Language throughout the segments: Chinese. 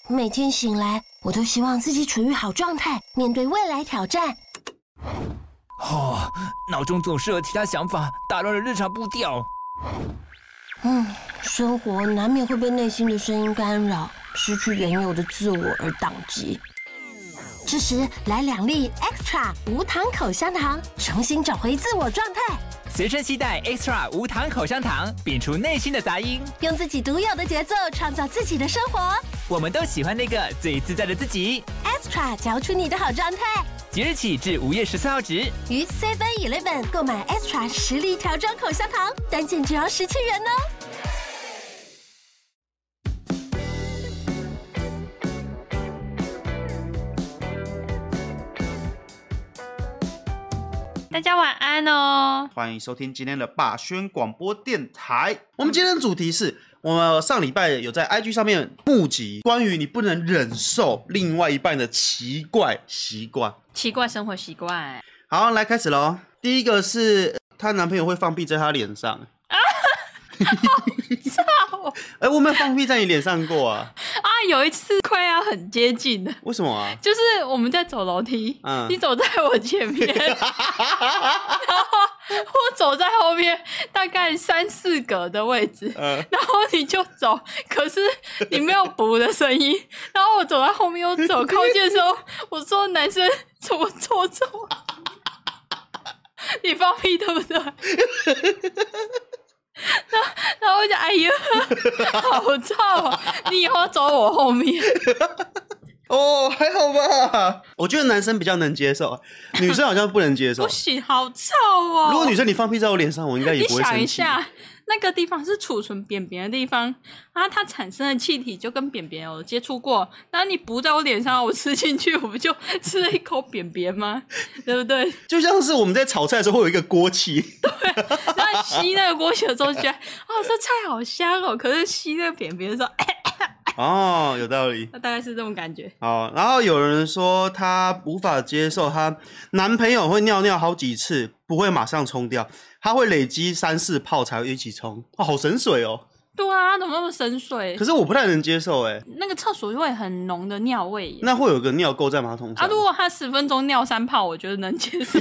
每天醒来，我都希望自己处于好状态，面对未来挑战。 脑中总是有其他想法，打乱了日常步调。 生活难免会被内心的声音干扰，失去原有的自我而宕机。这时来2粒 Extra 无糖口香糖，重新找回自我状态。 随身携带 Extra 无糖口香糖，摒除内心的杂音， 用自己独有的节奏创造自己的生活。 我们都喜欢那个最自在的自己。 Extra 嚼出你的好状态。 即日起至5月14号止， 于 7-Eleven 购买 Extra 10粒条装口香糖，单件只要17元哦。 大家晚安哦！ 欢迎收听今天的霸轩广播电台。我们今天的主题是，我们上礼拜有在 IG 上面募集关于你不能忍受另外一半的奇怪习惯、 奇怪生活习惯。 好，来开始咯。第一个是她男朋友会放屁在她脸上。 操！ 我没有放屁在你脸上过啊！ 有一次快要很接近了。 为什么啊？ 就是我们在走楼梯，你走在我前面，然后我走在后面大概3-4格的位置，然后你就走，可是你没有补的声音，然后我走在后面又走靠近的时候，我说男生怎么走？你放屁对不对？然后我就哎呀，好臭哦！你以后走我后面。 还好吧。我觉得男生比较能接受，女生好像不能接受。 不行，好臭哦！ 如果女生你放屁在我脸上，我应该也不会生气。 你想一下，那个地方是储存便便的地方啊，它产生的气体就跟便便有接触过，然后你补在我脸上，我吃进去，我不就吃了一口便便吗？对不对？ 就像是我们在炒菜的时候会有一个锅气， 对，然后吸那个锅气的时候就觉得，这菜好香哦，可是吸那个便便的时候， 有道理。 那大概是这种感觉。 好，然后有人说她无法接受她男朋友会尿尿好几次，不会马上冲掉，他会累积3-4泡才会一起冲。好神水哦。 对啊，怎么那么神水？ 可是我不太能接受那个厕所会很浓的尿味耶。 那会有个尿垢在马桶上如果他10分钟尿3泡，我觉得能接受。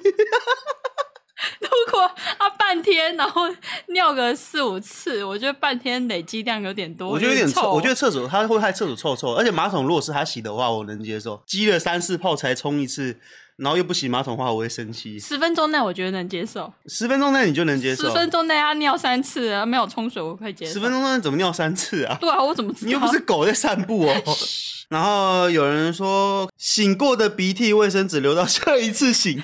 如果他半天然后尿个4-5次，我觉得半天累积量有点多， 我觉得有点臭。我觉得厕所他会害厕所臭臭，而且马桶如果是他洗的话，我能接受。积了3-4泡才冲一次，然后又不洗马桶的话，我会生气。 10分钟内我觉得能接受。 10分钟内你就能接受 ？10分钟内他尿3次，没有冲水我可以接受。 10分钟内怎么尿3次啊？ 对啊，我怎么知道？ 你又不是狗在散步哦。然后有人说，醒过的鼻涕卫生纸留到下一次醒。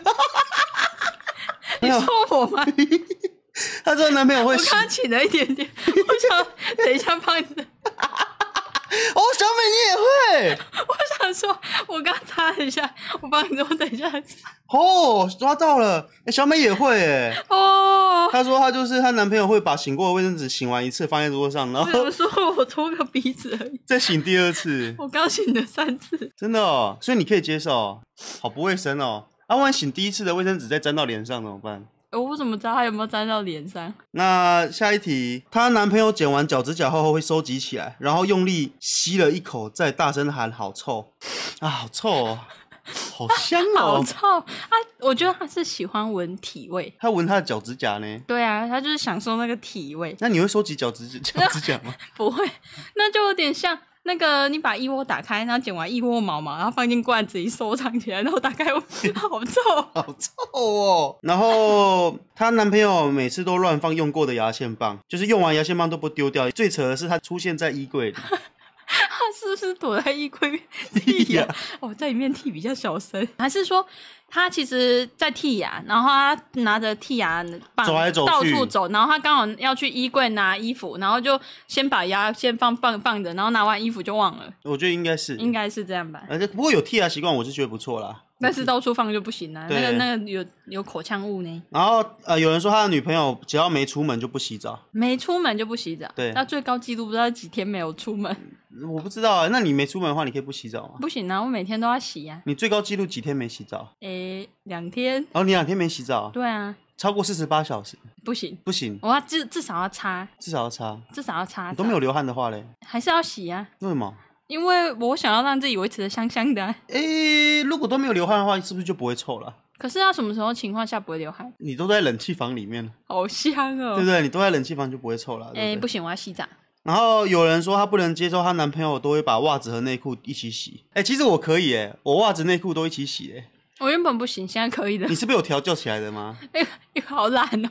你说我吗？ 她说男朋友会洗。 我刚起了一点点，我想等一下帮你。 小美你也会？ 我想说，我刚擦了一下，我帮你，我等一下擦。 抓到了！小美也会她说她就是她男朋友会把醒过的卫生纸醒完一次放在桌上，然后我说我搓个鼻子而已， 再醒第2次。 我刚醒了3次， 真的哦，所以你可以接受。好不卫生哦。万一醒第1次的卫生纸再沾到脸上怎么办？ 我怎么知道他有没有沾到脸上？ 那下一题，她男朋友剪完脚趾甲后会收集起来，然后用力吸了一口，再大声喊好臭好臭哦，好香哦， 好臭我觉得他是喜欢闻体味。 他闻他的脚趾甲呢？ 对啊，他就是享受那个体味。 那你会收集脚趾甲吗？ 不会，那就有点像那个你把腋窝打开，然后剪完腋窝毛嘛，然后放进罐子里收藏起来，然后打开好臭好臭哦。然后她男朋友每次都乱放用过的牙线棒，就是用完牙线棒都不丢掉。最扯的是他出现在衣柜里。 他是不是躲在衣柜剔牙？在里面剔比较小声，还是说他其实在剔牙，然后他拿着剔牙棒走来走去到处走，然后他刚好要去衣柜拿衣服，然后就先把牙先放着，然后拿完衣服就忘了。 我觉得应该是这样吧。 不过有剔牙习惯，我是觉得不错啦。 但是到处放就不行啦，那个有口腔物呢。 然后有人说他的女朋友只要没出门就不洗澡， 没出门就不洗澡。 对， 那最高纪录不知道几天没有出门。 我不知道那你没出门的话，你可以不洗澡吗？ 不行啊，我每天都要洗啊。 你最高纪录几天没洗澡 ？2天。 你2天没洗澡？ 对啊。 超过48小时？不行。 我要至少要擦。 至少要擦。 你都没有流汗的话嘞？ 还是要洗啊。 为什么？ 因为我想要让自己维持的香香的。 如果都没有流汗的话，是不是就不会臭了？ 可是要什么时候情况下不会流汗？ 你都在冷气房里面， 好香哦， 对不对？你都在冷气房就不会臭了。 不行，我要洗澡。 然后有人说她不能接受她男朋友都会把袜子和内裤一起洗。其实我可以我袜子内裤都一起洗我原本不行，现在可以的。 你是被我调教起来的吗？ 好懒哦。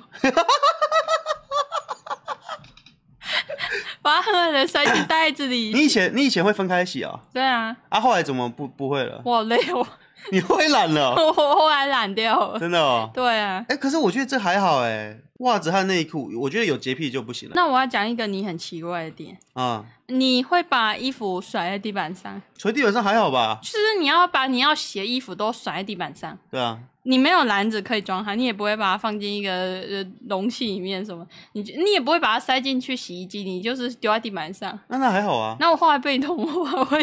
把它狠狠的塞进袋子里。 你以前会分开洗啊？ 对啊。 后来怎么不会了？ 我好累哦。 你会懒了？ 我后来懒掉了。 真的哦？ 对啊。 可是我觉得这还好袜子和内裤，我觉得有洁癖就不行了。 那我要讲一个你很奇怪的点啊，你会把衣服甩在地板上？ 甩地板上还好吧？ 就是你要把你要洗的衣服都甩在地板上。 对啊。 你没有篮子可以装它，你也不会把它放进一个容器里面什么，你也不会把它塞进去洗衣机，你就是丢在地板上。 那还好啊。 那我后来被你同化，我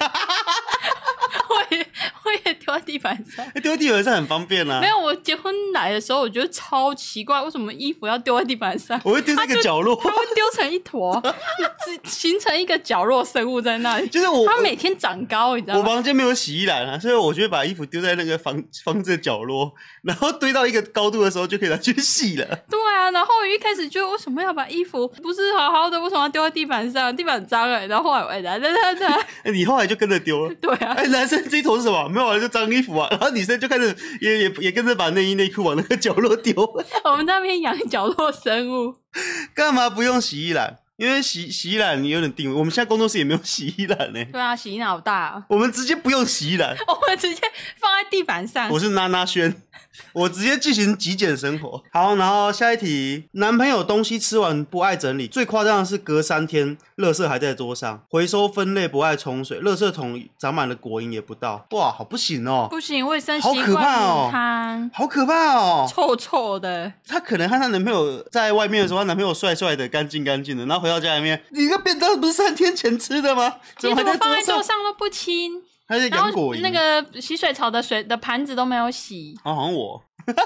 也丢在地板上。 丢在地板上很方便啊。 没有，我结婚来的时候，我觉得超奇怪，为什么衣服要丢在地板上？ 我会丢在一个角落， 它会丢成一坨，形成一个角落生物在那里。 就是它每天长高，你知道吗？ 我房间没有洗衣篮所以我就会把衣服丢在那个房子的角落，然后堆到一个高度的时候就可以拿去洗了。 对啊，然后我一开始就为什么要把衣服不是好好的，为什么要丢在地板上？地板很脏然后后来你后来就跟着丢了。 对啊。 男生这一坨是什么？没有就脏衣服啊。然后女生就开始也跟着把内衣内裤往那个角落丢。 我们那边养角落生物。 干嘛不用洗衣篮？因为洗衣篮你有点定位，我们现在工作室也没有洗衣篮对啊，洗衣篮好大我们直接不用洗衣篮， 我们直接放在地板上。 我是娜娜轩，我直接进行极简生活。好，然后下一题，男朋友东西吃完不爱整理，最夸张的是隔3天垃圾还在桌上，回收分类不爱冲水，垃圾桶长满了果蝇也不倒。哇，好不行哦， 不行，卫生习惯好可怕哦，好可怕哦， 臭臭的。 她可能和她男朋友在外面的时候，她男朋友帅帅的干净干净的，然后回到家里面，你个便当不是3天前吃的吗？ 怎么还在桌上？放在桌上都不清， 还在养果蝇。 那个洗水槽的水的盘子都没有洗。 好像我。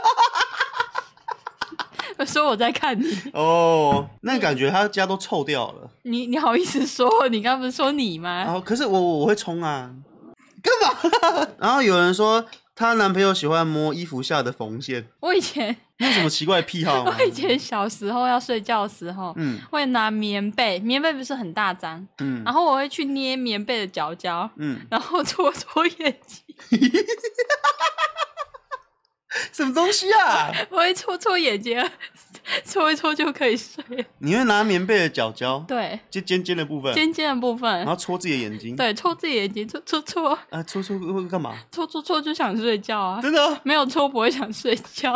我说我在看你那感觉他家都臭掉了。 你好意思说？你刚不是说你吗？ 可是我会冲啊，干嘛？然后有人说她男朋友喜欢摸衣服下的缝线。 我以前你有什么奇怪的癖好吗？ 我以前小时候要睡觉的时候，会拿棉被不是很大张，然后我会去捏棉被的角角，然后搓眼睛。 什么东西啊？ 我会搓眼睛，搓一搓就可以睡。 你会拿棉被的角角？ 对， 就尖尖的部分。 尖尖的部分， 然后戳自己的眼睛。 对，戳自己的眼睛，搓。 搓会干嘛？ 搓就想睡觉啊！ 真的？ 没有搓不会想睡觉。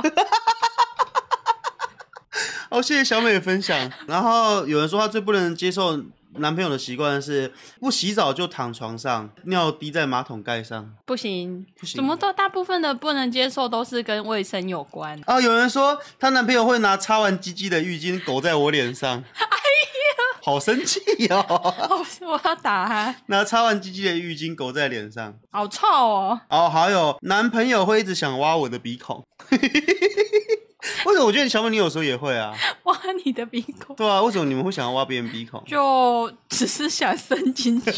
好，谢谢小美的分享。然后有人说他最不能接受男朋友的习惯是不洗澡就躺床上，尿滴在马桶盖上。不行， 怎么都大部分的不能接受都是跟卫生有关有人说她男朋友会拿擦完鸡鸡的浴巾狗在我脸上。哎呀，好生气我要打他。 拿擦完鸡鸡的浴巾狗在脸上， 好臭哦。 还有男朋友会一直想挖我的鼻孔。为什么？我觉得小美你有时候也会啊， 挖你的鼻孔。 对啊，为什么你们会想要挖别人鼻孔？ 就只是想伸进去。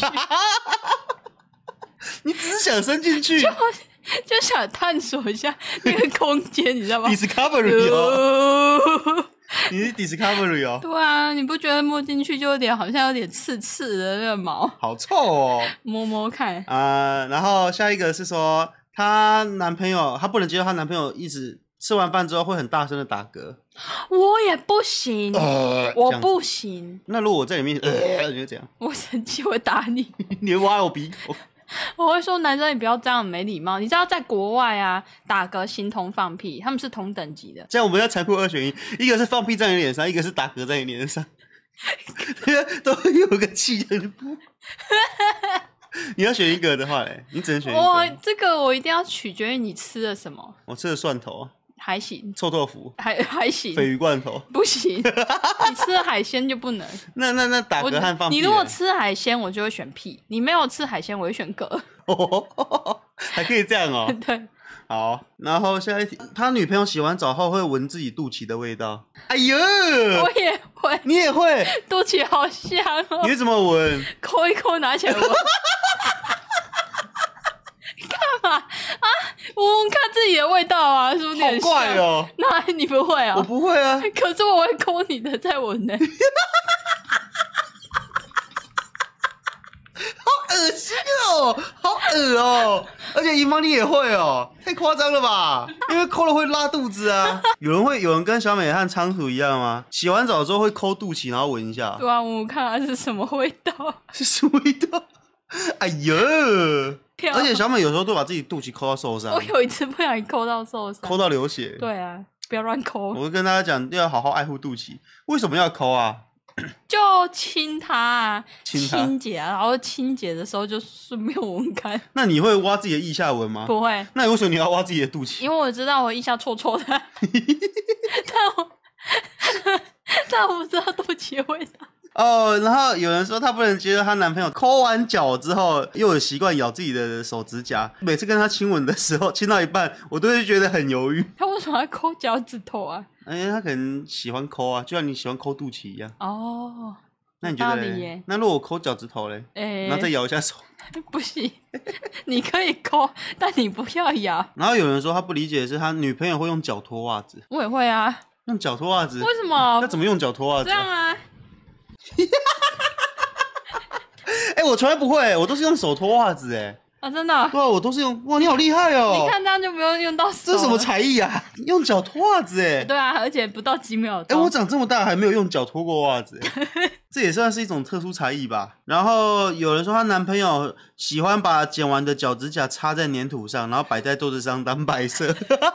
你只是想伸进去， 就想探索一下那个空间，你知道吗 ？Discovery 哦，你是 Discovery 哦。 对啊，你不觉得摸进去就好像有点刺刺的那个毛， 好臭哦。 摸摸看然后下一个是说她男朋友，她不能接受她男朋友一直吃完饭之后会很大声的打嗝。 我也不行，我不行。 那如果我在里面你会怎样？ 我生气会打你。 你会挖我鼻孔。 我会说男生你不要这样没礼貌。你知道在国外啊，打嗝形同放屁，他们是同等级的。 这样我们要残酷2选1，一个是放屁在你脸上，一个是打嗝在你脸上。都有个气的。你要选一个的话你只能选一个。 这个我一定要取决于你吃了什么。 我吃了蒜头。 还行。 臭豆腐还行。 鲱鱼罐头不行。你吃了海鲜就不能。那打嗝和放屁。你如果吃海鲜我就会选屁，你没有吃海鲜我会选嗝。 还可以这样哦。 对。 好，然后下一题，他女朋友洗完澡后会闻自己肚脐的味道。哎呦， 我也会。 你也会？ 肚脐好香哦。 你会怎么闻？ 抠一抠拿起来闻。 闻看自己的味道啊，是不是有点好怪哦？ 那你不会啊？ 我不会啊。 可是我会抠你的再闻呢。 好恶心哦，好恶哦！而且银芳你也会哦，太夸张了吧？因为抠了会拉肚子啊。有人跟小美和仓鼠一样吗？洗完澡之后会抠肚脐，然后闻一下。 对啊，我看它是什么味道？ 是什么味道？哎呦！而且小美有时候都把自己肚脐抠到受伤。 我有一次不小心抠到受伤， 抠到流血。 对啊，不要乱抠。 我会跟大家讲，要好好爱护肚脐。为什么要抠啊？ 就亲它啊，清洁啊，然后清洁的时候就顺便闻看。 那你会挖自己的腋下闻吗？ 不会。 那为什么你要挖自己的肚脐？ 因为我知道我腋下臭臭的，但我不知道肚脐的味道。 哦，然后有人说她不能接受她男朋友抠完脚之后又有习惯咬自己的手指甲，每次跟他亲吻的时候，亲到一半我都会觉得很犹豫。 他为什么要抠脚趾头啊？ 他可能喜欢抠啊，就像你喜欢抠肚脐一样。 哦， 那你觉得嘞？那如果我抠脚趾头嘞，然后再咬一下手， 不行，你可以抠，但你不要咬。 然后有人说他不理解的是他女朋友会用脚脱袜子， 我也会啊， 用脚脱袜子？ 为什么？ 那怎么用脚脱袜子？ 这样啊。 我从来不会，我都是用手脱袜子啊，真的？ 对啊，我都是用。哇，你好厉害哦！ 你看这样就不用用到手。 这是什么才艺啊？用脚脱袜子对啊，而且不到几秒钟。 我长这么大还没有用脚脱过袜子这也算是一种特殊才艺吧。然后有人说她男朋友喜欢把剪完的脚趾甲插在粘土上，然后摆在桌子上当摆设。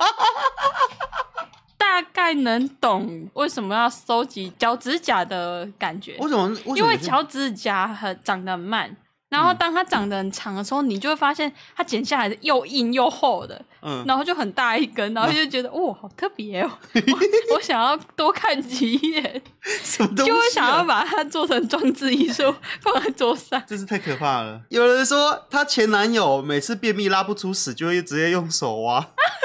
大概能懂为什么要收集脚趾甲的感觉。 为什么？ 因为脚趾甲长得很慢，然后当它长得很长的时候，你就会发现它剪下来的又硬又厚的，然后就很大一根，然后就觉得哦，好特别哦，我想要多看几眼， 什么东西啊？ 就会想要把它做成装置艺术放在桌上。 真是太可怕了。有人说她前男友每次便秘拉不出屎，就会直接用手挖。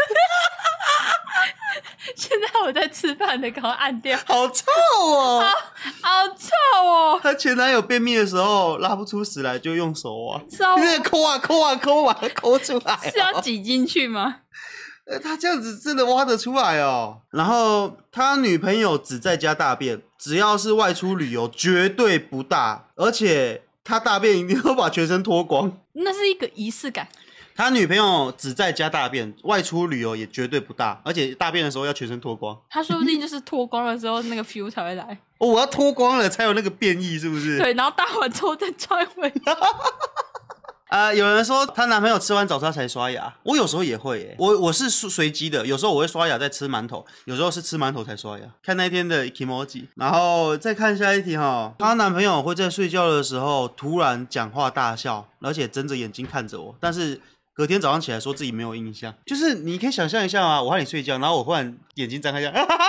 现在我在吃饭的，赶快按掉。 好臭哦！ 好臭哦！ 她前男友便秘的时候拉不出屎来，就用手挖。 是啊， 那抠啊抠啊抠，把它抠出来。 是要挤进去吗？ 他这样子真的挖得出来哦。然后他女朋友只在家大便，只要是外出旅游绝对不大，而且他大便一定要把全身脱光。 那是一个仪式感。 他女朋友只在家大便，外出旅游也绝对不大，而且大便的时候要全身脱光。 他说不定就是脱光的时候那个 feel 才会来。 哦，我要脱光了才有那个变异，是不是？ 对，然后大完之后再穿回来。 有人说她男朋友吃完早餐才刷牙，我有时候也会耶。我是随机的，有时候我会刷牙再吃馒头，有时候是吃馒头才刷牙，看那天的 Kimoji。然后再看下一题哈，她男朋友会在睡觉的时候突然讲话大笑，而且睁着眼睛看着我，但是隔天早上起来说自己没有印象。就是你可以想象一下啊，我和你睡觉，然后我忽然眼睛张开一下，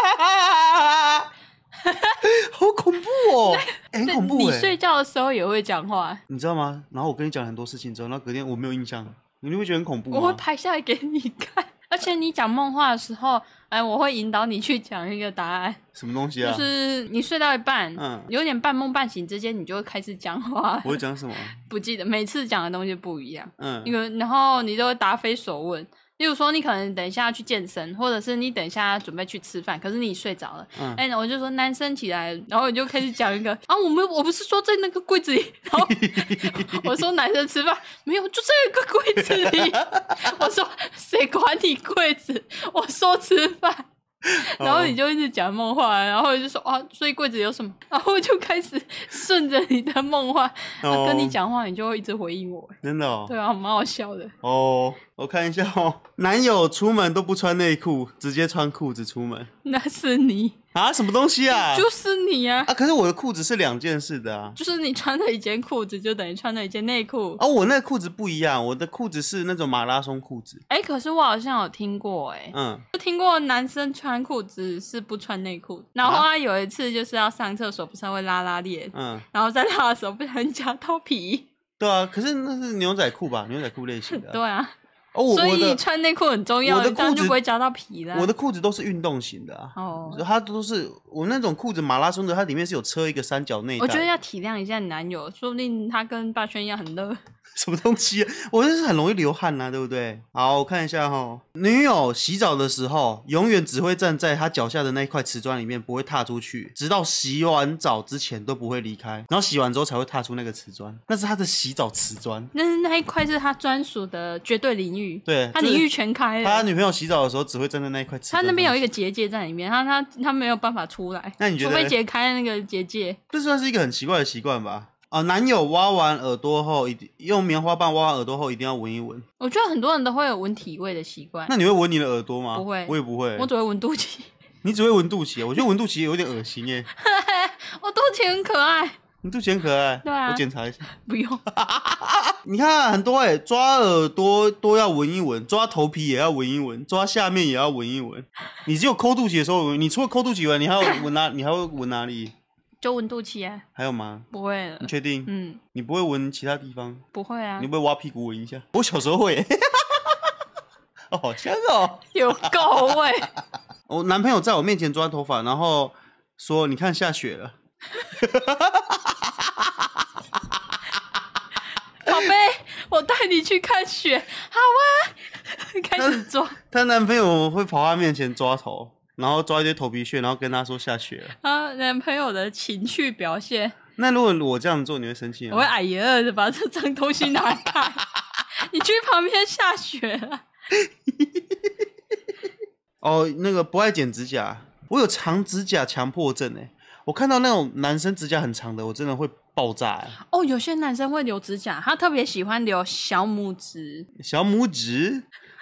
好恐怖哦！很恐怖。 你睡觉的时候也会讲话， 你知道吗？然后我跟你讲很多事情之后，然后隔天我没有印象，你会觉得很恐怖吗？ 我会拍下来给你看。而且你讲梦话的时候，我会引导你去讲一个答案。 什么东西啊？ 就是你睡到一半，有点半梦半醒之间，你就会开始讲话。 我会讲什么？ 不记得，每次讲的东西不一样。然后你都会答非所问。例如说，你可能等一下要去健身，或者是你等一下准备去吃饭，可是你睡着了。我就说男生起来，然后你就开始讲一个我不是说在那个柜子里，然后我说男生吃饭没有，就在一个柜子里。我说谁管你柜子？我说吃饭。然后你就一直讲梦话，然后就说所以柜子有什么？然后我就开始顺着你的梦话，跟你讲话，你就会一直回应我。 真的哦？ 对啊，蛮好笑的。 我看一下男友出门都不穿内裤，直接穿裤子出门。 那是你啊？什么东西啊？ 就是你啊！ 可是我的裤子是两件事的啊。 就是你穿了一件裤子，就等于穿了一件内裤。 我那个裤子不一样，我的裤子是那种马拉松裤子。 可是我好像有听过就听过男生穿裤子是不穿内裤，然后他有一次就是要上厕所，不是会拉链，然后在拉的时候不小心夹到皮。 对啊，可是那是牛仔裤吧？牛仔裤类型的。 对啊。 所以穿内裤很重要，这样就不会夹到皮了。 我的裤子都是运动型的啊，它都是我那种裤子马拉松的，它里面是有车一个三角内袋。 我觉得要体谅一下你男友，说不定他跟霸轩一样很热。 什么东西啊？我就是很容易流汗啊，对不对？好，我看一下齁，女友洗澡的时候，永远只会站在她脚下的那一块瓷砖里面，不会踏出去，直到洗完澡之前都不会离开，然后洗完之后才会踏出那个瓷砖，那是她的洗澡瓷砖。 那一块是她专属的绝对领域， 对， 她领域全开了。 他女朋友洗澡的时候只会站在那一块瓷砖， 他那边有一个结界在里面，他没有办法出来。 那你觉得？ 除非解开那个结界， 这算是一个很奇怪的习惯吧？男友挖完耳朵后，用棉花棒挖完耳朵后，一定要闻一闻。 我觉得很多人都会有闻体味的习惯。 那你会闻你的耳朵吗？ 不会， 我也不会。 我只会闻肚脐。 你只会闻肚脐？我觉得闻肚脐有点恶心耶。 我肚脐很可爱。 你肚脐很可爱。 对啊。 我检查一下。 不用。 你看很多抓耳朵都要闻一闻，抓头皮也要闻一闻，抓下面也要闻一闻。你只有抠肚脐的时候闻，你除了抠肚脐闻，你还要闻哪？你还会闻哪里？ 就闻肚脐啊。 还有吗？ 不会了。 你确定？ 嗯。 你不会闻其他地方？ 不会啊。 你会不会挖屁股闻一下？我小时候会。哦，好香哦。 有够味。 我男朋友在我面前抓头发，然后说：“你看下雪了。” 宝贝，我带你去看雪，好啊！开始抓。 她男朋友会跑她面前抓头，然后抓一堆头皮屑，然后跟她说下雪了。 啊，男朋友的情趣表现。 那如果我这样做，你会生气吗？ 我会哎呀的把这脏东西拿开。你去旁边下雪了。 哦，那个不爱剪指甲，我有长指甲强迫症哎。我看到那种男生指甲很长的，我真的会爆炸哎。 哦，有些男生会留指甲，他特别喜欢留小拇指。 小拇指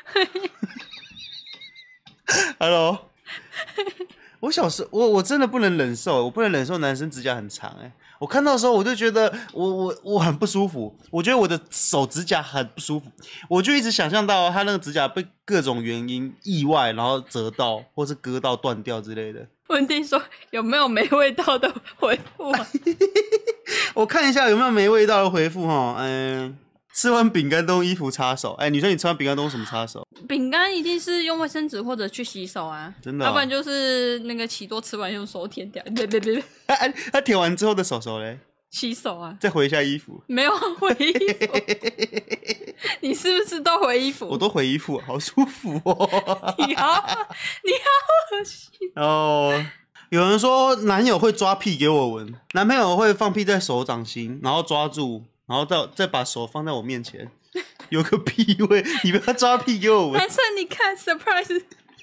？Hello， 我小时候我真的不能忍受，我不能忍受男生指甲很长哎。我看到的时候我就觉得我很不舒服，我觉得我的手指甲很不舒服，我就一直想象到他那个指甲被各种原因意外然后折到或是割到断掉之类的。 文弟说有没有没味道的回复啊？ 我看一下有没有没味道的回复齁。吃完饼干都用衣服擦手。女生你吃完饼干都用什么擦手？ 饼干一定是用卫生纸或者去洗手啊。 真的？ 要不然就是那个奇多吃完用手舔掉。对。 他舔完之后的手嘞？洗手啊。 再回一下衣服。 没有回衣服。你是不是都回衣服？ 我都回衣服，好舒服哦。 你好恶心哦。有人说男友会抓屁给我闻，男朋友会放屁在手掌心，然后抓住，然后再把手放在我面前，有个屁味，你不要抓屁给我闻。 男生你看 surprise。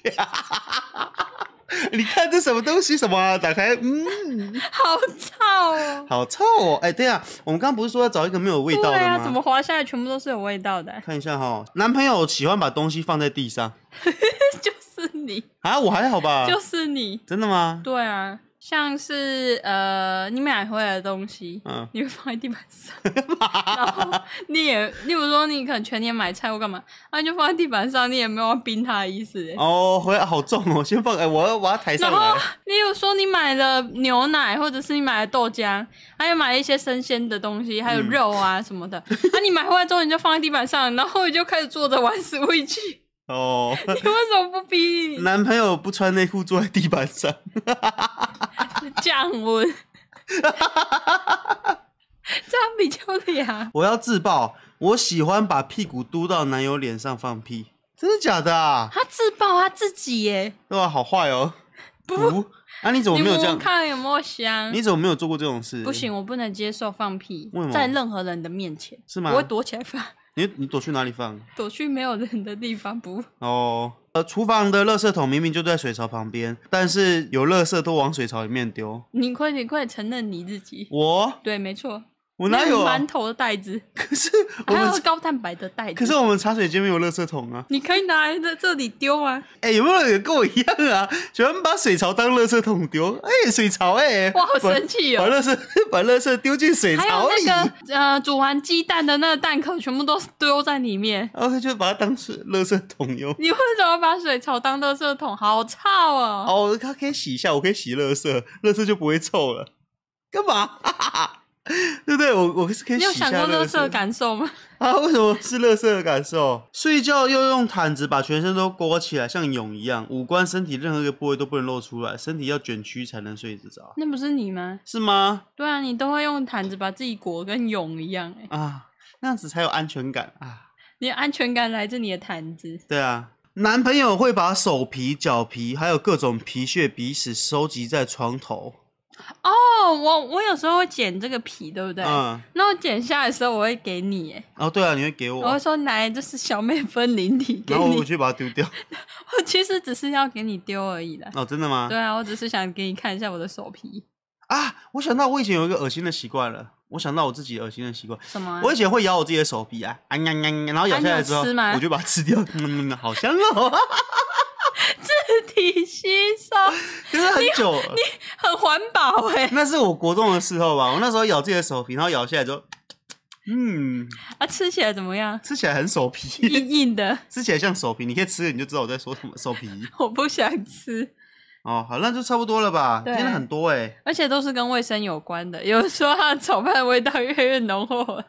你看这什么东西？什么啊？打开， 好臭哦！ 好臭哦！对啊，我们刚刚不是说要找一个没有味道的吗？ 对啊，怎么滑下来全部都是有味道的？ 看一下齁，男朋友喜欢把东西放在地上。 就是你啊？ 我还好吧？ 就是你。 真的吗？ 对啊。像是你买回来的东西，你会放在地板上，然后你也，例如说你可能全年买菜或干嘛，你就放在地板上，你也没有要冰它的意思。 回来好重哦，先放，我要抬上来。 然后例如说你买了牛奶，或者是你买了豆浆，还有买了一些生鲜的东西，还有肉啊什么的，你买回来之后你就放在地板上，然后你就开始坐着玩Switch。你为什么不逼男朋友不穿内裤坐在地板上？ 降温。这样比较凉。 我要自爆，我喜欢把屁股嘟到男友脸上放屁。真的假的啊？ 他自爆他自己耶。 对啊，好坏哦。不，你怎么没有这样？ 你看有没有香？ 你怎么没有做过这种事？ 不行，我不能接受放屁。 为什么？ 在任何人的面前。 是吗？ 我会躲起来放。 你躲去哪里放？ 躲去没有人的地方不。 厨房的垃圾桶明明就在水槽旁边，但是有垃圾都往水槽里面丢。 你快点承认你自己。 我？ 对，没错。 我哪有馒头的袋子？ 可是还有高蛋白的袋子。 可是我们茶水间没有垃圾桶啊。 你可以拿来在这里丢啊。 有没有人跟我一样啊？喜欢把水槽当垃圾桶丢？水槽我好生气哦！ 把垃圾丢进水槽里。 还有那个煮完鸡蛋的那个蛋壳全部都丢在里面。 OK， 就把它当垃圾桶用。 你为什么把水槽当垃圾桶？好臭哦！ 它可以洗一下，我可以洗垃圾就不会臭了。干嘛？ 对不对？我是可以洗一下。 你有想过垃圾的感受吗？ 啊，为什么是垃圾的感受？睡觉又用毯子把全身都裹起来，像蛹一样，五官、身体任何一个部位都不能露出来，身体要卷曲才能睡得着。 那不是你吗？ 是吗？ 对啊，你都会用毯子把自己裹跟蛹一样啊，那样子才有安全感啊！ 你的安全感来自你的毯子。 对啊。男朋友会把手皮、脚皮还有各种皮屑、鼻屎收集在床头。 哦，我有时候会剪这个皮，对不对？那我剪下来的时候，我会给你。 哦，对啊，你会给我。 我会说来，这是小妹分灵体，给你。 然后我去把它丢掉。 我其实只是要给你丢而已啦。 哦，真的吗？ 对啊，我只是想给你看一下我的手皮。 啊，我想到我以前有一个恶心的习惯了。我想到我自己恶心的习惯。 什么？ 我以前会咬我自己的手皮啊，然后咬下来之后，我就把它吃掉。好香哦。 自体吸收， 可是很久了， 你很环保那是我国中的时候吧，我那时候咬自己的手皮，然后咬下来之后， 吃起来怎么样？ 吃起来很手皮， 硬硬的， 吃起来像手皮，你可以吃了你就知道我在说什么。手皮， 我不想吃。 哦，好，那就差不多了吧？今天很多而且都是跟卫生有关的。有人说它的炒饭的味道越来越浓厚了。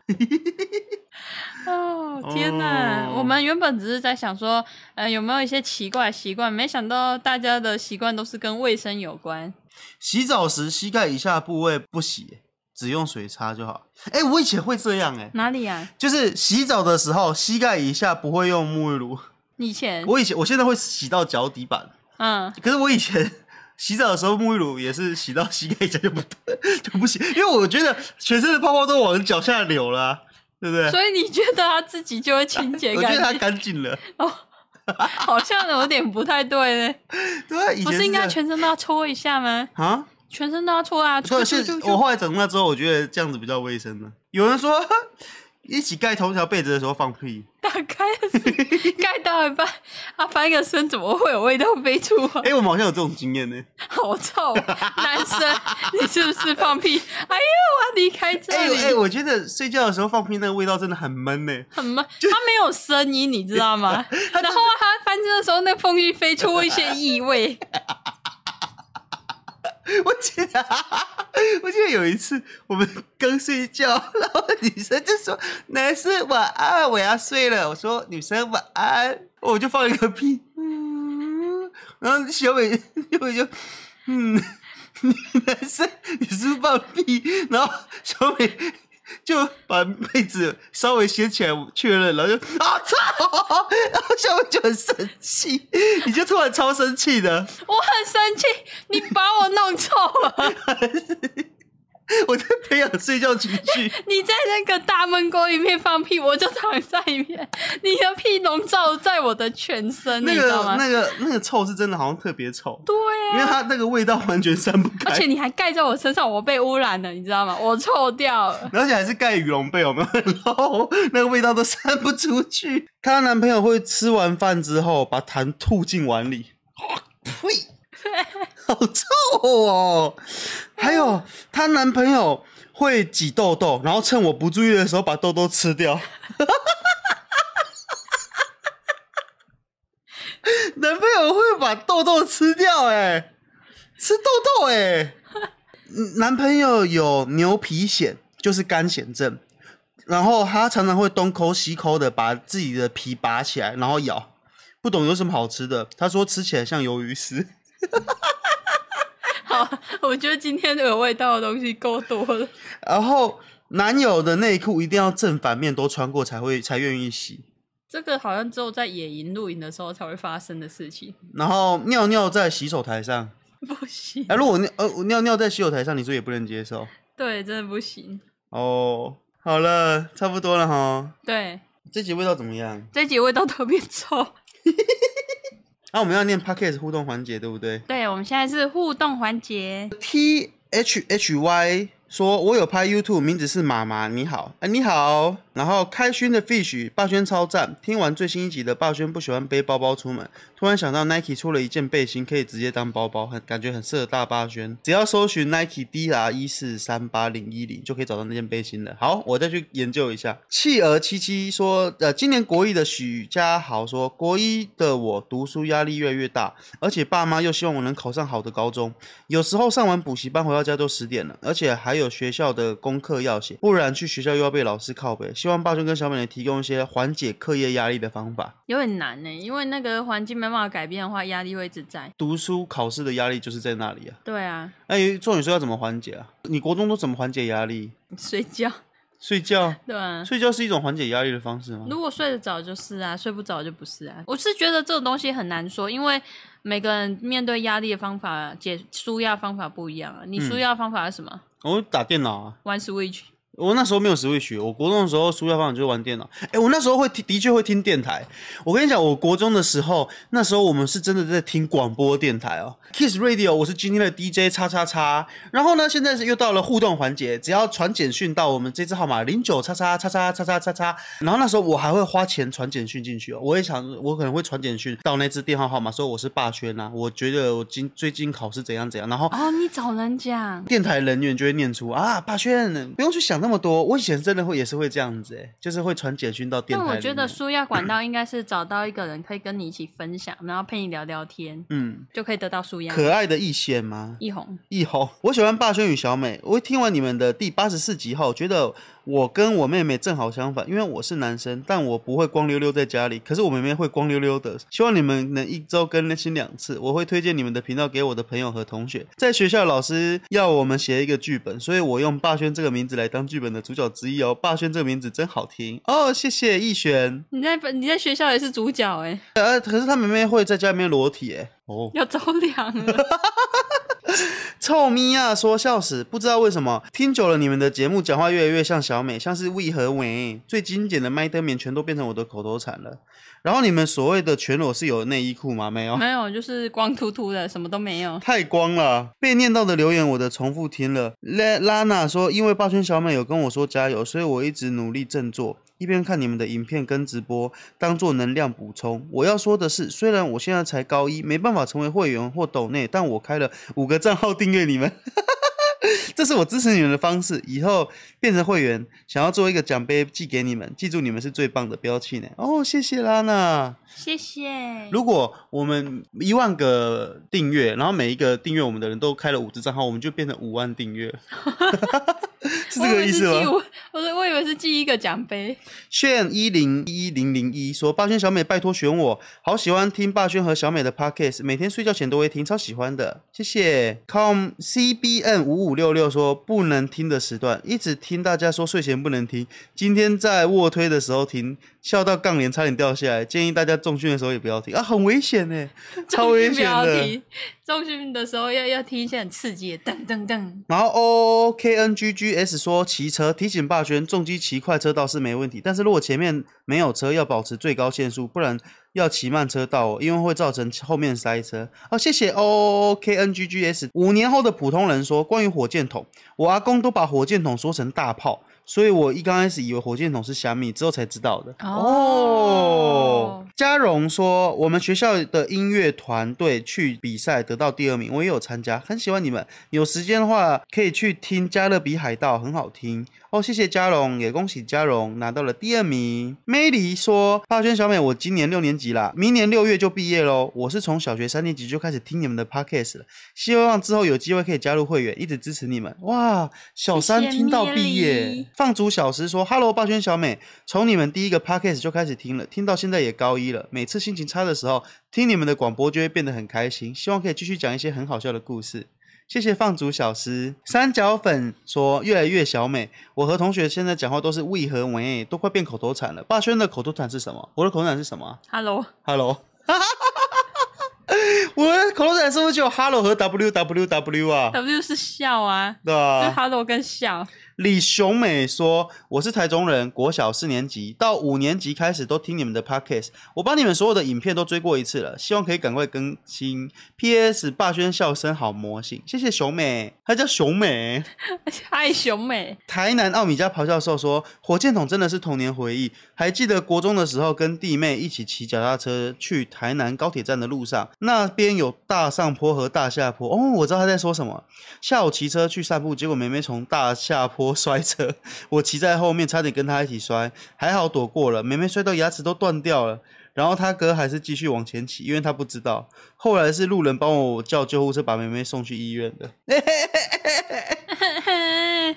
哦，天哪！我们原本只是在想说，有没有一些奇怪的习惯，没想到大家的习惯都是跟卫生有关。 洗澡时膝盖以下部位不洗，只用水擦就好。我以前会这样哪里啊？ 就是洗澡的时候膝盖以下不会用沐浴露。我现在会洗到脚底板。可是我以前洗澡的时候沐浴乳也是洗到膝盖以下就不行，因为我觉得全身的泡泡都往脚下流了对不对？ 所以你觉得他自己就会清洁干净？ 我觉得他干净了。 好像有点不太对呢。 对，以前不是应该全身都要搓一下吗？ 啊， 全身都要搓啊！ 对，我后来长大之后，我觉得这样子比较卫生了。有人说一起盖同一条被子的时候放屁， 打开盖到一半，翻个身怎么会有味道飞出来？ 我们好像有这种经验呢。 好臭，男生，你是不是放屁？哎呦，我要离开这里！ 我觉得睡觉的时候放屁那个味道真的很闷呢， 很闷，它没有声音，你知道吗？然后它翻身的时候，那风一飞出一些异味。 我记得有一次我们刚睡觉，然后女生就说：“男生晚安，我要睡了。”我说：“女生晚安。”我就放一个屁，然后小美就男生你是不是放屁？然后小美就把被子稍微掀起来确认，然后就操！然后小美就很生气，你就突然超生气的。 我很生气，你把我弄臭了。 我在培养睡觉情绪。 你在那个大闷锅里面放屁，我就躺在里面，你的屁笼罩在我的全身，你知道吗？ 那个臭是真的好像特别臭。 对啊， 因为它那个味道完全散不开， 而且你还盖在我身上，我被污染了，你知道吗？我臭掉了， 而且还是盖羽绒被，有没有？然后那个味道都散不出去。她男朋友会吃完饭之后把痰吐进碗里，呸！好臭哦！还有，她男朋友会挤痘痘，然后趁我不注意的时候把痘痘吃掉。男朋友会把痘痘吃掉，吃痘痘，男朋友有牛皮癣，就是干癣症，然后他常常会东抠西抠的把自己的皮拔起来，然后咬。不懂有什么好吃的，他说吃起来像鱿鱼丝。 好，我觉得今天有味道的东西够多了。 然后男友的内裤一定要正反面都穿过才愿意洗。 这个好像只有在野营露营的时候才会发生的事情。 然后尿尿在洗手台上不行。 如果尿尿在洗手台上，你说也不能接受？ 对，真的不行。 哦，好了，差不多了齁。 对， 这集味道怎么样？ 这集味道特别臭。 我们要念 Podcast 互动环节，对不对？ 对，我们现在是互动环节。 THHY 说：“我有拍 YouTube， 名字是妈妈，你好，你好。”然后开勋的 Fish 霸轩超赞，听完最新一集的霸轩不喜欢背包包出门，突然想到 Nike 出了一件背心，可以直接当包包，感觉很适合大霸轩。只要搜寻 Nike DR1438010就可以找到那件背心了。好，我再去研究一下。企鹅77说：“今年国一的许家豪说，国一的我读书压力越来越大，而且爸妈又希望我能考上好的高中，有时候上完补习班回到家都10点了，而且还有有学校的功课要写，不然去学校又要被老师靠北。希望霸轩跟小美能提供一些缓解课业压力的方法。 有点难耶，因为那个环境没办法改变的话，压力会一直在。 读书考试的压力就是在那里啊。 对啊。 重点说要怎么缓解啊？你国中都怎么缓解压力？ 睡觉。 睡觉？ 对啊。 睡觉是一种缓解压力的方式吗？ 如果睡得早就是啊，睡不着就不是啊。我是觉得这种东西很难说，因为每个人面对压力的方法、舒压方法不一样啊。你舒压方法是什么？ 我打电脑啊， 玩 Switch。 我那时候没有Switch，我国中的时候舒压方法就是玩电脑。我那时候的确会听电台。我跟你讲，我国中的时候，那时候我们是真的在听广播电台哦。Kiss Radio， 我是今天的 DJ 叉叉叉。然后呢，现在又到了互动环节，只要传简讯到我们这支号码09叉叉叉叉叉叉叉叉。然后那时候我还会花钱传简讯进去哦。我也想，我可能会传简讯到那支电话号码，说我是霸轩啊，我觉得我最近考试怎样怎样。然后你找人讲， 电台人员就会念出啊，霸轩不用去想那么多。我以前真的也是会这样子就是会传简讯到电台里面。 但我觉得舒压管道应该是找到一个人可以跟你一起分享，然后陪你聊聊天，就可以得到舒压。 可爱的易贤吗？ 易红， 我喜欢霸轩与小美。我听完你们的第84集后，觉得我跟我妹妹正好相反，因为我是男生，但我不会光溜溜在家里，可是我妹妹会光溜溜的。希望你们能一周更新2次，我会推荐你们的频道给我的朋友和同学。在学校老师要我们写一个剧本，所以我用霸轩这个名字来当剧本的主角之一哦。霸轩这个名字真好听哦，谢谢易璇。 你在学校也是主角可是他妹妹会在家里面裸体要着凉了。 臭咪啊说笑死，不知道为什么听久了你们的节目，讲话越来越像小美，像是魏和伟，最精简的麦登棉全都变成我的口头禅了。然后你们所谓的全裸是有内衣裤吗？没有， 没有，就是光秃秃的，什么都没有， 太光了。被念到的留言我的重复听了。拉娜说，因为霸轩小美有跟我说加油，所以我一直努力振作，一边看你们的影片跟直播，当做能量补充。我要说的是，虽然我现在才高1，没办法成为会员或抖内，但我开了5个账号订阅你们。这是我支持你们的方式，以后变成会员，想要做一个奖杯寄给你们，记住你们是最棒的标记呢。谢谢拉娜， 谢谢。 如果我们1万个订阅，然后每一个订阅我们的人都开了5支账号，我们就变成5万订阅。是这个意思吗？ 我以为是寄一个奖杯。 炫101001说，霸轩小美拜托选我，好喜欢听霸轩和小美的 podcast， 每天睡觉前都会听，超喜欢的，谢谢。CBN5566说，不能听的时段，一直听大家说睡前不能听，今天在卧推的时候听，笑到杠铃差点掉下来，建议大家重训的时候也不要听很危险超危险的。 重训的时候要听一些很刺激的噔噔噔。 然后 OKNGGS 说，骑车提醒霸轩，重机骑快车道是没问题，但是如果前面没有车要保持最高限速，不然要骑慢车道因为会造成后面塞车。谢谢 OKNGGS。 5年后的普通人说，关于火箭筒，我阿公都把火箭筒说成大炮，所以我刚开始以为火箭筒是虾米，之后才知道的。嘉荣说，我们学校的音乐团队去比赛得到第2名，我也有参加，很喜欢你们，有时间的话可以去听加勒比海盗，很好听谢谢嘉荣，也恭喜嘉荣拿到了第2名。Mayli 说，霸轩小美，我今年6年级啦，明年6月就毕业咯，我是从小学3年级就开始听你们的 podcast 了，希望之后有机会可以加入会员，一直支持你们。哇，小3听到毕业。放逐小时说， Hello 霸轩小美，从你们第一个 podcast 就开始听了，听到现在也高1了，每次心情差的时候听你们的广播就会变得很开心，希望可以继续讲一些很好笑的故事。谢谢放逐小师。三角粉说，越来越小美，我和同学现在讲话都是为和为，都快变口头禅了。霸轩的口头禅是什么？我的口头禅是什么？Hello。我的口头禅是不是就有 Hello 和 WWW 啊？ W 是笑啊， 对啊， 就 Hello 跟笑。 李雄美说，我是台中人，国小4年级到5年级开始都听你们的 podcast， 我把你们所有的影片都追过1次了，希望可以赶快更新。 PS 霸轩笑声好魔性，谢谢雄美，她叫雄美。 嗨雄美。 台南奥米加咆哮兽说，火箭筒真的是童年回忆，还记得国中的时候跟弟妹一起骑脚踏车去台南高铁站的路上，那边有大上坡和大下坡我知道他在说什么。下午骑车去散步，结果妹妹从大下坡摔车，我骑在后面差点跟她一起摔，还好躲过了，妹妹摔到牙齿都断掉了，然后他哥还是继续往前骑，因为他不知道，后来是路人帮我叫救护车把妹妹送去医院的。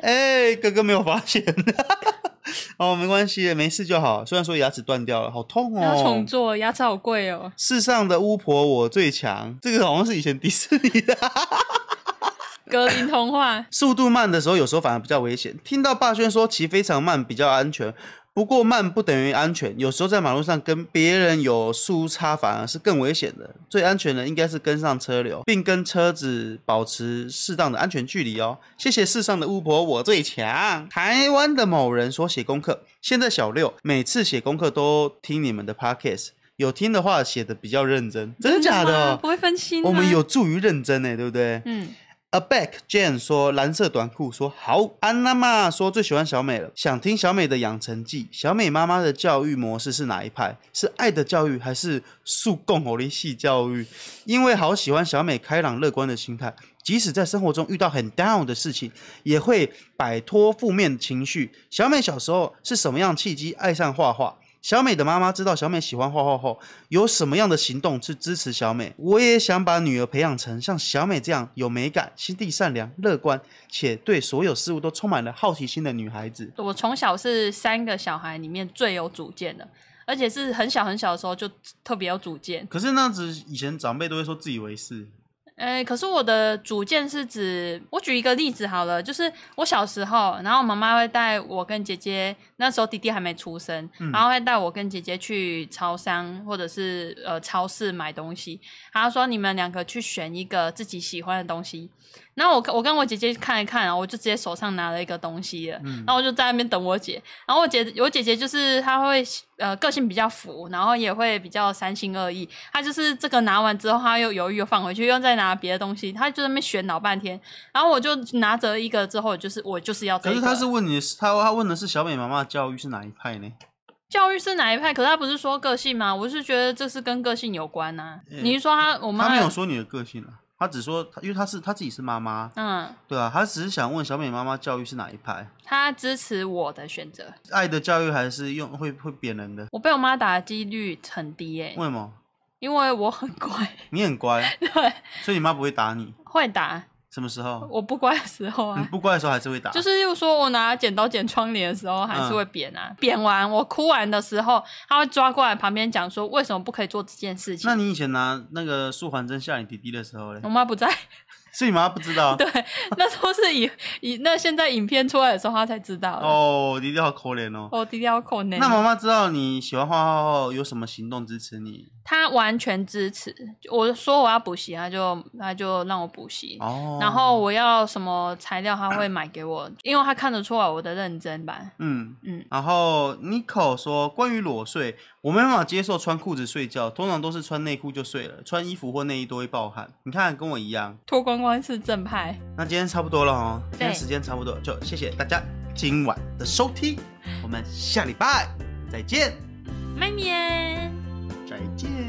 对，哥哥没有发现。哦，没关系，没事就好。虽然说牙齿断掉了，好痛哦。 要重做，牙齿好贵哦。 世上的巫婆我最强，这个好像是以前迪士尼的。 格林童话。 速度慢的时候，有时候反而比较危险。听到霸轩说骑非常慢比较安全，不过慢不等于安全，有时候在马路上跟别人有速差反而是更危险的。最安全的应该是跟上车流，并跟车子保持适当的安全距离哦。谢谢世上的巫婆我最强。台湾的某人说写功课，现在小6，每次写功课都听你们的 podcast， 有听的话写的比较认真。真的假的？ 不会分心吗？ 我们有助于认真耶，对不对？Aback Jane 说蓝色短裤说好，安娜妈说最喜欢小美了，想听小美的养成记。小美妈妈的教育模式是哪一派？是爱的教育还是速供火力系教育？因为好喜欢小美开朗乐观的心态，即使在生活中遇到很 down 的事情，也会摆脱负面情绪。小美小时候是什么样契机爱上画画？小美的妈妈知道小美喜欢画画后，有什么样的行动去支持小美？我也想把女儿培养成像小美这样有美感、心地善良、乐观，且对所有事物都充满了好奇心的女孩子。 我从小是3个小孩里面最有主见的，而且是很小很小的时候就特别有主见。 可是那样子，以前长辈都会说自以为是。 可是我的主见是指，我举一个例子好了，就是我小时候，然后妈妈会带我跟姐姐，那时候弟弟还没出生，然后会带我跟姐姐去超商或者是超市买东西，他说你们2个去选一个自己喜欢的东西。然后我跟我姐姐看一看，我就直接手上拿了一个东西了，然后我就在那边等我姐。然后我姐姐就是她会个性比较浮，然后也会比较三心二意。她就是这个拿完之后，她又犹豫又放回去，又再拿别的东西，她就在那边选老半天。然后我就拿着一个之后，我就是要这个。 可是她是问你，她问的是小美妈妈的教育是哪一派呢？ 教育是哪一派？可是她不是说个性吗？我是觉得这是跟个性有关啊。你是说我妈？ 她没有说你的个性啊。他只说，因为他自己是妈妈，对啊，他只是想问小美妈妈教育是哪一派？ 他支持我的选择， 爱的教育还是会扁人的？ 我被我妈打的几率很低耶。 为什么？ 因为我很乖。 你很乖， 对， 所以你妈不会打你？ 会打。 什么时候？ 我不乖的时候啊。 你不乖的时候还是会打？ 就是又说我拿剪刀剪窗帘的时候还是会扁啊。扁完我哭完的时候，他会抓过来旁边讲说为什么不可以做这件事情。 那你以前拿那个素环针吓你弟弟的时候呢？ 我妈不在。 是你妈不知道？ 对，那时候是那现在影片出来的时候，她才知道。 哦，弟弟好可怜哦。 弟弟好可怜。 那妈妈知道你喜欢画画后，有什么行动支持你？ 她完全支持。我说我要补习，她就让我补习。然后我要什么材料，她会买给我，因为她看得出来我的认真吧。然后 Nico 说，关于裸睡，我没办法接受穿裤子睡觉，通常都是穿内裤就睡了，穿衣服或内衣都会爆汗。你看，跟我一样，脱光光是正派。那今天差不多了哦，今天时间差不多，就谢谢大家今晚的收听，我们下礼拜再见， 拜年， 再见。